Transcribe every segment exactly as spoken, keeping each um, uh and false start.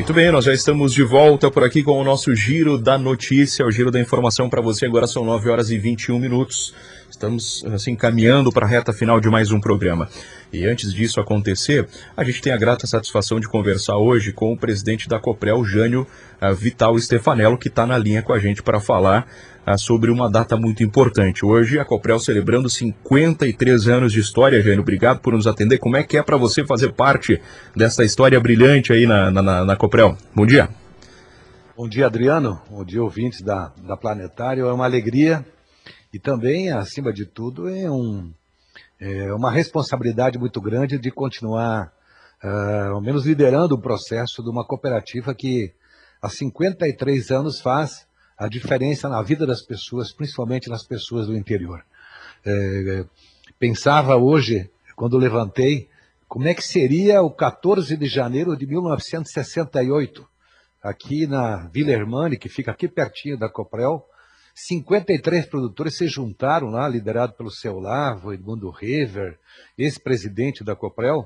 Muito bem, nós já estamos de volta por aqui com o nosso Giro da Notícia, o Giro da Informação para você. Agora são nove horas e vinte e um minutos. Estamos, assim, caminhando para a reta final de mais um programa. E antes disso acontecer, a gente tem a grata satisfação de conversar hoje com o presidente da Coprel, Jânio uh, Vital Stefanello, que está na linha com a gente para falar uh, sobre uma data muito importante. Hoje a Coprel celebrando cinquenta e três anos de história. Jânio, obrigado por nos atender. Como é que é para você fazer parte dessa história brilhante aí na, na, na Coprel? Bom dia. Bom dia, Adriano. Bom dia, ouvintes da, da Planetário. É uma alegria e também, acima de tudo, é, um, é uma responsabilidade muito grande de continuar, uh, ao menos liderando o processo de uma cooperativa que há cinquenta e três anos faz a diferença na vida das pessoas, principalmente nas pessoas do interior. É, pensava hoje, quando levantei, como é que seria o quatorze de janeiro de mil novecentos e sessenta e oito, aqui na Vila Hermane, que fica aqui pertinho da Coprel. cinquenta e três produtores se juntaram lá, liderado pelo seu Lavo, Edmundo Rever, ex-presidente da Coprel,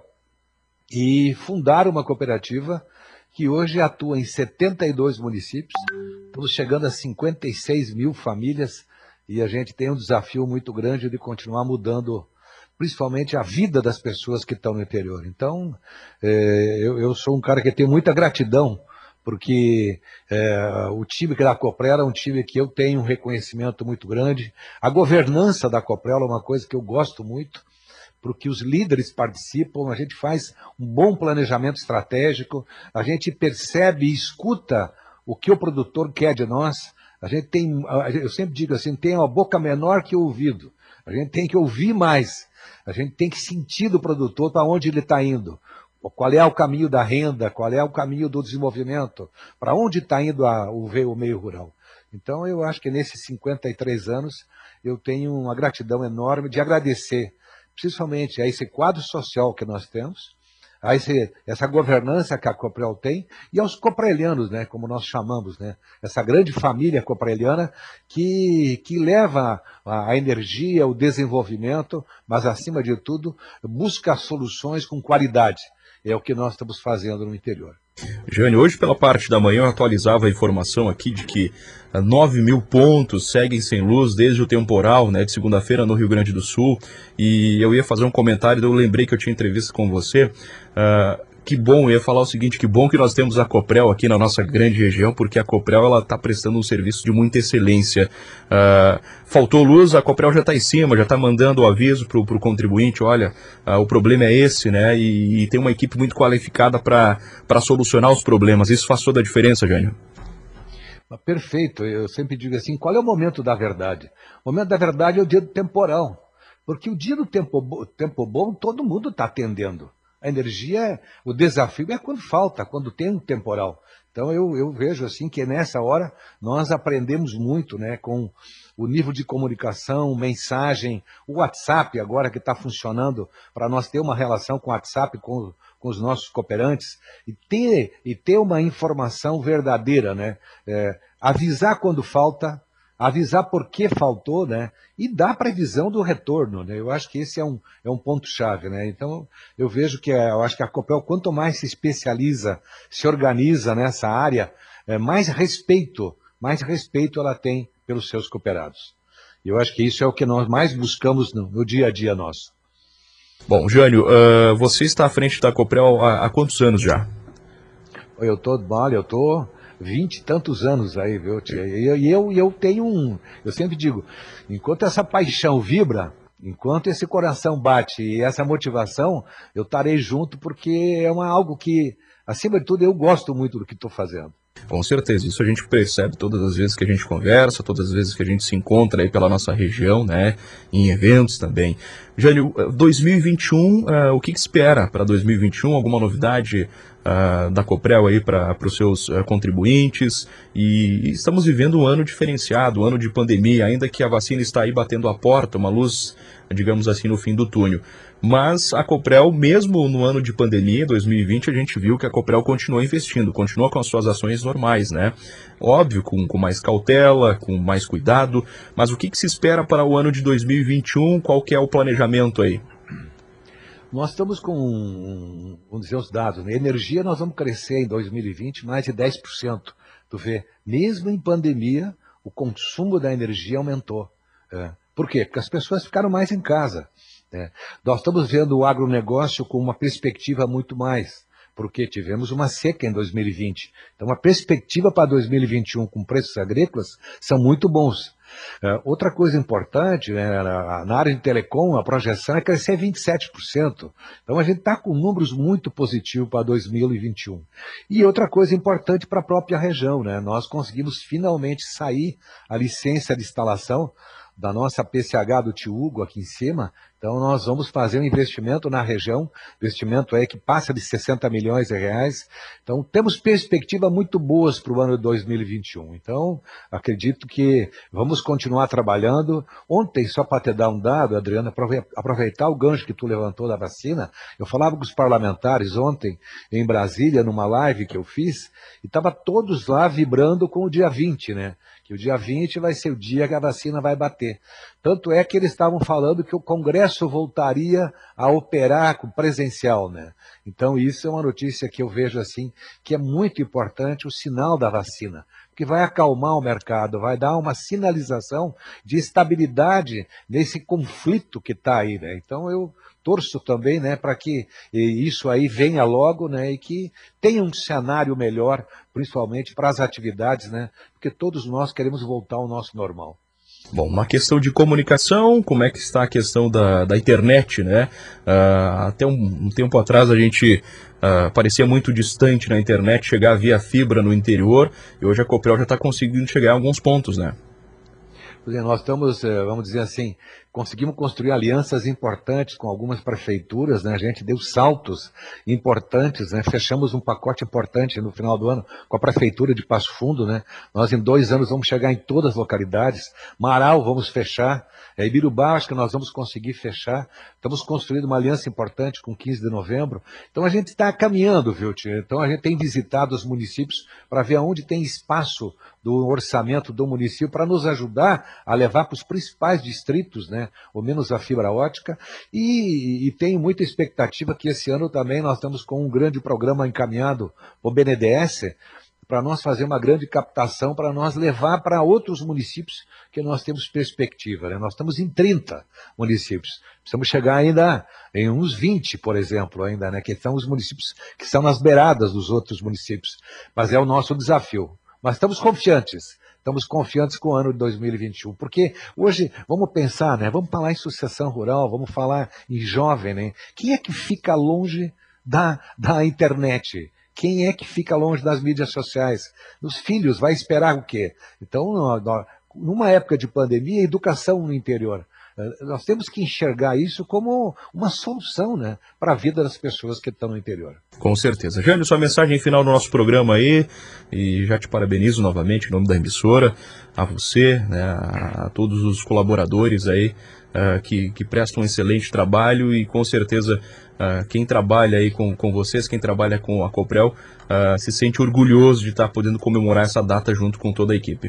e fundaram uma cooperativa que hoje atua em setenta e dois municípios. Estamos chegando a cinquenta e seis mil famílias e a gente tem um desafio muito grande de continuar mudando principalmente a vida das pessoas que estão no interior. Então, é, eu, eu sou um cara que tem muita gratidão, porque é, o time que da Coprel é um time que eu tenho um reconhecimento muito grande. A governança da Coprel é uma coisa que eu gosto muito, porque os líderes participam, a gente faz um bom planejamento estratégico, a gente percebe e escuta o que o produtor quer de nós. A gente tem, eu sempre digo assim, tem uma boca menor que o ouvido. A gente tem que ouvir mais, a gente tem que sentir do produtor para onde ele está indo. Qual é o caminho da renda, qual é o caminho do desenvolvimento, para onde está indo a, o, o meio rural. Então eu acho que nesses cinquenta e três anos eu tenho uma gratidão enorme de agradecer, principalmente a esse quadro social que nós temos, a esse, essa governança que a Coprel tem, e aos coprelianos, né, como nós chamamos, né, essa grande família copreliana que, que leva a, a energia, o desenvolvimento, mas acima de tudo busca soluções com qualidade. É o que nós estamos fazendo no interior. Jânio, hoje pela parte da manhã eu atualizava a informação aqui de que nove mil pontos seguem sem luz desde o temporal, né, de segunda-feira no Rio Grande do Sul, e eu ia fazer um comentário, eu lembrei que eu tinha entrevista com você. Uh, que bom, eu ia falar o seguinte, que bom que nós temos a Coprel aqui na nossa grande região, porque a Coprel ela está prestando um serviço de muita excelência. Uh, faltou luz, a Coprel já está em cima, já está mandando o aviso para o contribuinte, olha, uh, o problema é esse, né, e, e tem uma equipe muito qualificada para solucionar os problemas. Isso faz toda a diferença, Jânio. Perfeito, eu sempre digo assim, qual é o momento da verdade? O momento da verdade é o dia do temporal, porque o dia do tempo, tempo bom todo mundo está atendendo. A energia, o desafio é quando falta, quando tem um temporal. Então eu, eu vejo assim que nessa hora nós aprendemos muito, né, com o nível de comunicação, mensagem, o WhatsApp agora que está funcionando para nós ter uma relação com o WhatsApp, com, com os nossos cooperantes e ter, e ter uma informação verdadeira, né, é, avisar quando falta, avisar por que faltou, né, e dar previsão do retorno, né. Eu acho que esse é um, é um ponto-chave, né. Então, eu vejo que, eu acho que a Coprel, quanto mais se especializa, se organiza nessa área, é, mais respeito, mais respeito ela tem pelos seus cooperados. E eu acho que isso é o que nós mais buscamos no, no dia a dia nosso. Bom, Jânio, uh, você está à frente da Coprel há, há quantos anos já? Eu tô, olha, eu tô vinte e tantos anos aí, viu, tia? E eu, eu, eu tenho um, eu sempre digo, enquanto essa paixão vibra, enquanto esse coração bate e essa motivação, eu estarei junto porque é uma, algo que, acima de tudo, eu gosto muito do que estou fazendo. Com certeza, isso a gente percebe todas as vezes que a gente conversa, todas as vezes que a gente se encontra aí pela nossa região, né, em eventos também. Jânio, dois mil e vinte e um, uh, o que, que espera para dois mil e vinte e um? Alguma novidade uh, da Coprel aí para os seus uh, contribuintes? E estamos vivendo um ano diferenciado, um ano de pandemia, ainda que a vacina está aí batendo a porta, uma luz, digamos assim, no fim do túnel. Mas a Coprel, mesmo no ano de pandemia, dois mil e vinte, a gente viu que a Coprel continuou investindo, continua com as suas ações normais, né? Óbvio, com, com mais cautela, com mais cuidado, mas o que, que se espera para o ano de dois mil e vinte e um? Qual que é o planejamento aí? Nós estamos com, vamos dizer os dados, né? Energia nós vamos crescer em dois mil e vinte mais de dez por cento. Tu vê, mesmo em pandemia, o consumo da energia aumentou. É. Por quê? Porque as pessoas ficaram mais em casa. É. Nós estamos vendo o agronegócio com uma perspectiva muito mais, porque tivemos uma seca em dois mil e vinte. Então, a perspectiva para dois mil e vinte e um com preços agrícolas são muito bons. Uh, outra coisa importante, né, na, na área de telecom, a projeção é crescer vinte e sete por cento. Então, a gente está com números muito positivos para dois mil e vinte e um. E outra coisa importante para a própria região, né, nós conseguimos finalmente sair a licença de instalação da nossa P C H do Tio Hugo aqui em cima. Então nós vamos fazer um investimento na região, investimento aí que passa de sessenta milhões de reais. Então temos perspectivas muito boas para o ano de dois mil e vinte e um. Então acredito que vamos continuar trabalhando. Ontem, só para te dar um dado, Adriana, aproveitar o gancho que tu levantou da vacina, eu falava com os parlamentares ontem em Brasília, numa live que eu fiz, e estava todos lá vibrando com o dia vinte, né? Que o dia vinte vai ser o dia que a vacina vai bater. Tanto é que eles estavam falando que o Congresso voltaria a operar com presencial, né? Então isso é uma notícia que eu vejo assim, que é muito importante, o sinal da vacina, que vai acalmar o mercado, vai dar uma sinalização de estabilidade nesse conflito que está aí, né? Então eu torço também, né, para que isso aí venha logo, né, e que tenha um cenário melhor, principalmente para as atividades, né, porque todos nós queremos voltar ao nosso normal. Bom, uma questão de comunicação, como é que está a questão da, da internet, né? Uh, até um, um tempo atrás a gente uh, parecia muito distante na internet chegar via fibra no interior, e hoje a Copel já está conseguindo chegar a alguns pontos, né? Nós estamos, vamos dizer assim, conseguimos construir alianças importantes com algumas prefeituras, né? A gente deu saltos importantes, né? Fechamos um pacote importante no final do ano com a prefeitura de Passo Fundo, né? Nós em dois anos vamos chegar em todas as localidades. Marau vamos fechar, é, Ibirubá acho que nós vamos conseguir fechar. Estamos construindo uma aliança importante com quinze de novembro. Então a gente está caminhando, viu, tio? Então a gente tem visitado os municípios para ver onde tem espaço do orçamento do município para nos ajudar a levar para os principais distritos, né, ou menos a fibra ótica, e, e tenho muita expectativa que esse ano também nós estamos com um grande programa encaminhado, o B N D E S, para nós fazer uma grande captação, para nós levar para outros municípios que nós temos perspectiva, né? Nós estamos em trinta municípios, precisamos chegar ainda em uns vinte, por exemplo, ainda, né, que são os municípios que estão nas beiradas dos outros municípios, mas é o nosso desafio. Mas estamos confiantes, estamos confiantes com o ano de dois mil e vinte e um, porque hoje, vamos pensar, né, vamos falar em sucessão rural, vamos falar em jovem, né? Quem é que fica longe da, da internet? Quem é que fica longe das mídias sociais? Os filhos, vai esperar o quê? Então, numa época de pandemia, educação no interior. Nós temos que enxergar isso como uma solução, né, para a vida das pessoas que estão no interior. Com certeza. Jânio, sua mensagem final do nosso programa aí, e já te parabenizo novamente em nome da emissora, a você, né, a todos os colaboradores aí uh, que, que prestam um excelente trabalho, e com certeza uh, quem trabalha aí com, com vocês, quem trabalha com a Copel, uh, se sente orgulhoso de estar podendo comemorar essa data junto com toda a equipe.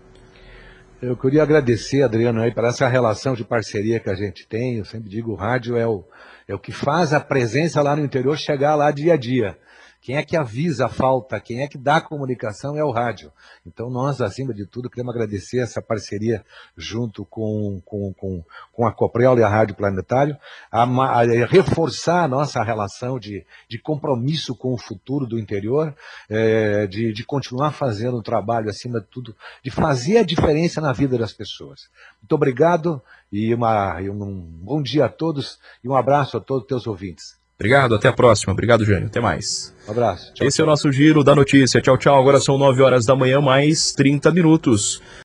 Eu queria agradecer, Adriano, aí, por essa relação de parceria que a gente tem. Eu sempre digo, o rádio é o, é o que faz a presença lá no interior chegar lá dia a dia. Quem é que avisa a falta, quem é que dá a comunicação é o rádio. Então nós, acima de tudo, queremos agradecer essa parceria junto com, com, com, com a Copel e a Rádio Planetário, a, a, a reforçar a nossa relação de, de compromisso com o futuro do interior, é, de, de continuar fazendo um trabalho, acima de tudo, de fazer a diferença na vida das pessoas. Muito obrigado e, uma, e um bom dia a todos e um abraço a todos os teus ouvintes. Obrigado, até a próxima. Obrigado, Jânio. Até mais. Um abraço. Tchau, Esse tchau. é o nosso Giro da Notícia. Tchau, tchau. Agora são nove horas da manhã, mais trinta minutos.